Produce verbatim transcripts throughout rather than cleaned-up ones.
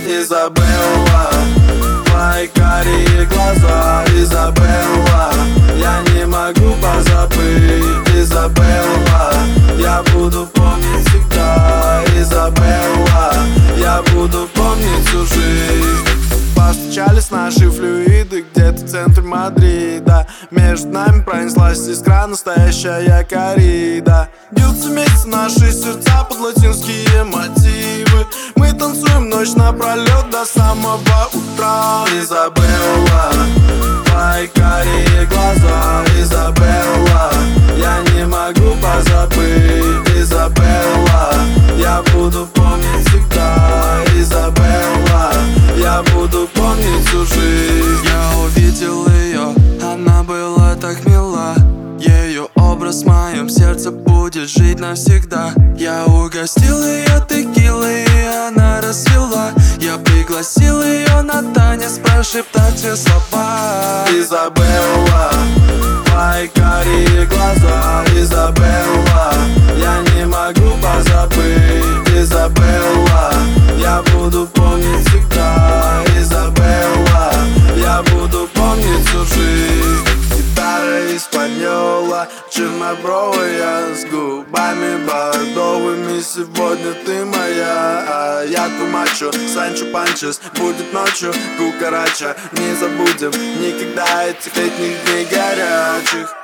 Изабелла, твои карие глаза. Изабелла, я не могу позабыть. Изабелла, я буду помнить всегда. Изабелла, я буду помнить всю жизнь. Постучались наши флюиды где-то в центре Мадрида. Между нами пронеслась искра, настоящая коррида. Бьются вместе наши сердца под латинские мотивы. Мы танцуем ночь напролет до самого утра. Изабелла, твои карие глаза. Изабелла, я не могу позабыть. Изабелла, я буду помнить всегда. Изабелла, я буду помнить всю жизнь. Я увидел ее, она была так мила. Ее образ в моем сердце будет жить навсегда. Я угостил ее текилой, и она расцвела. Я пригласил ее на танец, прошептать все слова. Изабелла, твои карие глаза. Изабелла, я не могу позабыть. Изабелла, я буду помнить всегда. Изабелла, я буду помнить всю жизнь. Гитара испаньола, чернобровая, с губами бордовыми. Сегодня ты моя, а я тумачу. Санчо Панчес, будет ночью кукарача. Не забудем никогда этих летних дней горячих.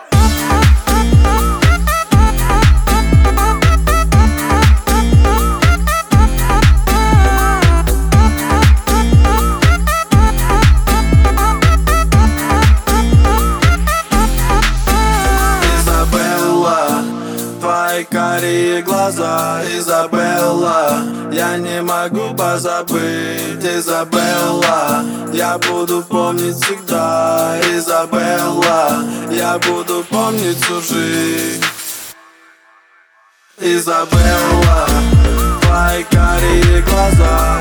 Твои карие глаза. Изабелла, я не могу позабыть. Изабелла, я буду помнить всегда. Изабелла, я буду помнить всю жизнь. Изабелла, твои карие глаза.